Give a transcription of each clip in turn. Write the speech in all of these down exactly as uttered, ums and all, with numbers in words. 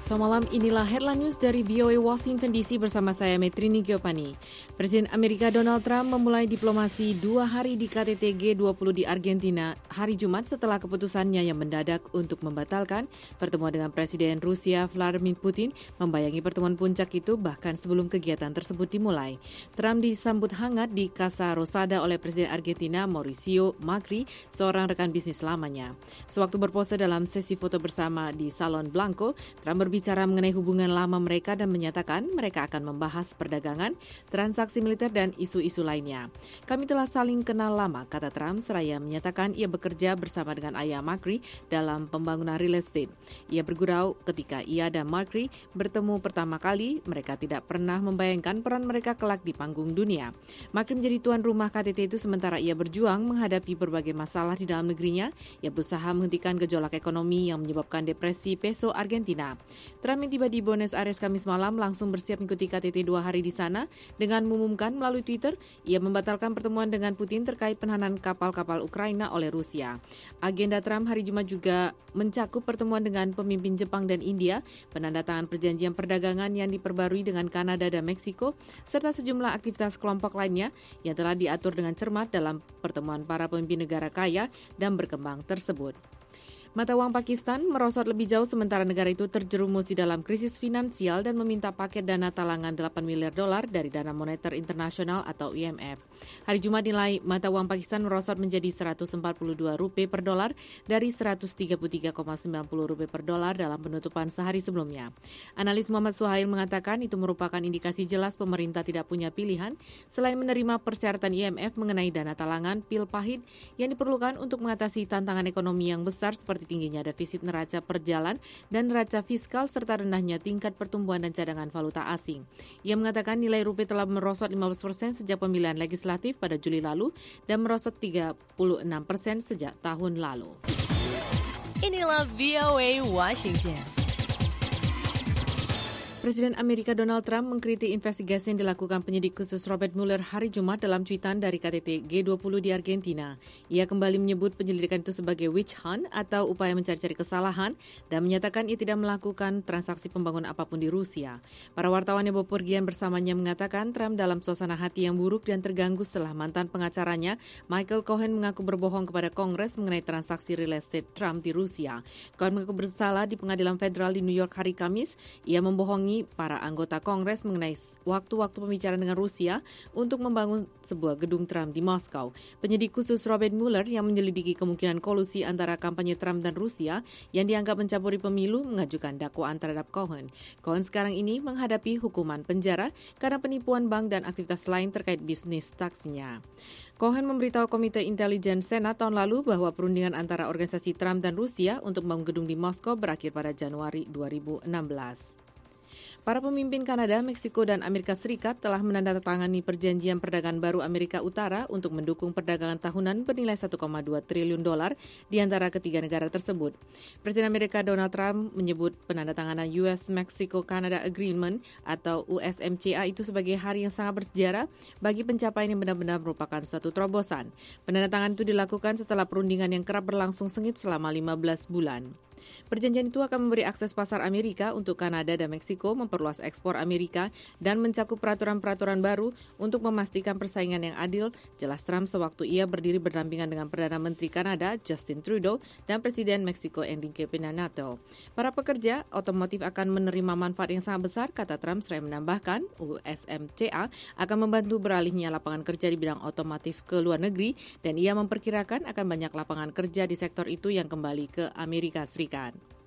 Selamat malam, inilah Headline News dari V O A Washington D C bersama saya Metrini Giovanni. Presiden Amerika Donald Trump memulai diplomasi dua hari di K T T G dua puluh di Argentina hari Jumat setelah keputusannya yang mendadak untuk membatalkan pertemuan dengan Presiden Rusia Vladimir Putin membayangi pertemuan puncak itu bahkan sebelum kegiatan tersebut dimulai. Trump disambut hangat di Casa Rosada oleh Presiden Argentina Mauricio Macri, seorang rekan bisnis lamanya. Sewaktu berpose dalam sesi foto bersama di Salon Blanco, Trump berbicara mengenai hubungan lama mereka dan menyatakan mereka akan membahas perdagangan, transaksi militer, dan isu-isu lainnya. Kami telah saling kenal lama, kata Trump, seraya menyatakan ia bekerja bersama dengan ayah Macri dalam pembangunan real estate. Ia bergurau ketika ia dan Macri bertemu pertama kali, mereka tidak pernah membayangkan peran mereka kelak di panggung dunia. Macri menjadi tuan rumah K T T itu sementara ia berjuang menghadapi berbagai masalah di dalam negerinya. Ia berusaha menghentikan gejolak ekonomi yang menyebabkan depresi peso Argentina. Trump yang tiba di Buenos Aires Kamis malam langsung bersiap mengikuti K T T dua hari di sana dengan mengumumkan melalui Twitter ia membatalkan pertemuan dengan Putin terkait penahanan kapal-kapal Ukraina oleh Rusia. Agenda Trump hari Jumat juga mencakup pertemuan dengan pemimpin Jepang dan India, penandatangan perjanjian perdagangan yang diperbarui dengan Kanada dan Meksiko, serta sejumlah aktivitas kelompok lainnya yang telah diatur dengan cermat dalam pertemuan para pemimpin negara kaya dan berkembang tersebut. Mata uang Pakistan merosot lebih jauh sementara negara itu terjerumus di dalam krisis finansial dan meminta paket dana talangan delapan miliar dolar dari Dana Moneter Internasional atau I M F. Hari Jumat nilai mata uang Pakistan merosot menjadi seratus empat puluh dua rupiah per dolar dari seratus tiga puluh tiga koma sembilan puluh rupiah per dolar dalam penutupan sehari sebelumnya. Analis Muhammad Suhail mengatakan itu merupakan indikasi jelas pemerintah tidak punya pilihan selain menerima persyaratan I M F mengenai dana talangan pil pahit yang diperlukan untuk mengatasi tantangan ekonomi yang besar seperti tingginya defisit neraca perjalan dan neraca fiskal serta rendahnya tingkat pertumbuhan dan cadangan valuta asing. Ia mengatakan nilai rupiah telah merosot lima belas persen sejak pemilihan legislatif pada Juli lalu dan merosot tiga puluh enam persen sejak tahun lalu. Inilah V O A Washington. Presiden Amerika Donald Trump mengkritik investigasi yang dilakukan penyidik khusus Robert Mueller hari Jumat dalam cuitan dari K T T G dua puluh di Argentina. Ia kembali menyebut penyelidikan itu sebagai witch hunt atau upaya mencari-cari kesalahan dan menyatakan ia tidak melakukan transaksi pembangunan apapun di Rusia. Para wartawan yang bepergian bersamanya mengatakan Trump dalam suasana hati yang buruk dan terganggu setelah mantan pengacaranya Michael Cohen mengaku berbohong kepada Kongres mengenai transaksi real estate Trump di Rusia. Cohen mengaku bersalah di pengadilan federal di New York hari Kamis. Ia membohongi para anggota Kongres mengenai waktu-waktu pembicaraan dengan Rusia untuk membangun sebuah gedung Trump di Moskow. Penyidik khusus Robert Mueller yang menyelidiki kemungkinan kolusi antara kampanye Trump dan Rusia yang dianggap mencampuri pemilu mengajukan dakwaan terhadap Cohen. Cohen sekarang ini menghadapi hukuman penjara karena penipuan bank dan aktivitas lain terkait bisnis taksinya. Cohen memberitahu Komite Intelijen Senat tahun lalu bahwa perundingan antara organisasi Trump dan Rusia untuk membangun gedung di Moskow berakhir pada Januari dua ribu enam belas. Para pemimpin Kanada, Meksiko, dan Amerika Serikat telah menandatangani perjanjian perdagangan baru Amerika Utara untuk mendukung perdagangan tahunan bernilai satu koma dua triliun dolar di antara ketiga negara tersebut. Presiden Amerika Donald Trump menyebut penandatanganan U S Mexico-Canada Agreement atau U S M C A itu sebagai hari yang sangat bersejarah bagi pencapaian yang benar-benar merupakan suatu terobosan. Penandatangan itu dilakukan setelah perundingan yang kerap berlangsung sengit selama lima belas bulan. Perjanjian itu akan memberi akses pasar Amerika untuk Kanada dan Meksiko, memperluas ekspor Amerika, dan mencakup peraturan-peraturan baru untuk memastikan persaingan yang adil, jelas Trump sewaktu ia berdiri berdampingan dengan Perdana Menteri Kanada, Justin Trudeau, dan Presiden Meksiko, Enrique Pena Nieto. Para pekerja otomotif akan menerima manfaat yang sangat besar, kata Trump, seraya menambahkan U S M C A akan membantu beralihnya lapangan kerja di bidang otomotif ke luar negeri, dan ia memperkirakan akan banyak lapangan kerja di sektor itu yang kembali ke Amerika Serikat.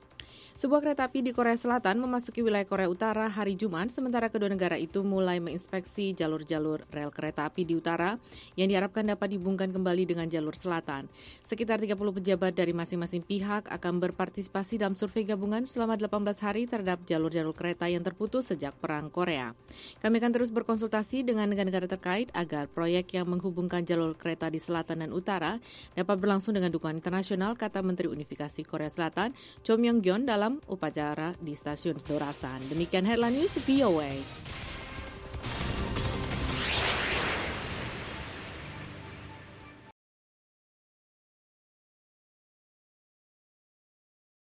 Sebuah kereta api di Korea Selatan memasuki wilayah Korea Utara hari Jumat, sementara kedua negara itu mulai menginspeksi jalur-jalur rel kereta api di utara yang diharapkan dapat dihubungkan kembali dengan jalur selatan. Sekitar tiga puluh pejabat dari masing-masing pihak akan berpartisipasi dalam survei gabungan selama delapan belas hari terhadap jalur-jalur kereta yang terputus sejak Perang Korea. Kami akan terus berkonsultasi dengan negara-negara terkait agar proyek yang menghubungkan jalur kereta di selatan dan utara dapat berlangsung dengan dukungan internasional, kata Menteri Unifikasi Korea Selatan, Cho Myong-gyon dalam upacara di stasiun Dorasan. Demikian Headline News V O A.